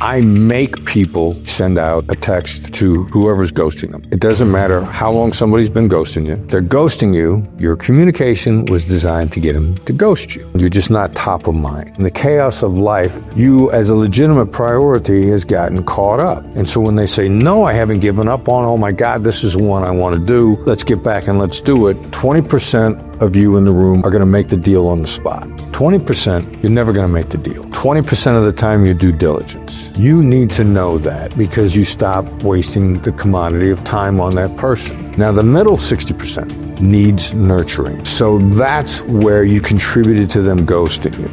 I make people send out a text to whoever's ghosting them. It doesn't matter how long somebody's been ghosting you. They're ghosting you. Your communication was designed to get them to ghost you. You're just not top of mind. In the chaos of life, you as a legitimate priority has gotten caught up. And so when they say, no, I haven't given up on, oh my God, this is the one I want to do. Let's get back and let's do it. 20% of you in the room are going to make the deal on the spot. 20%, you're never going to make the deal. 20% of the time, you due diligence. You need to know that because you stop wasting the commodity of time on that person. Now, the middle 60% needs nurturing. So that's where you contributed to them ghosting you.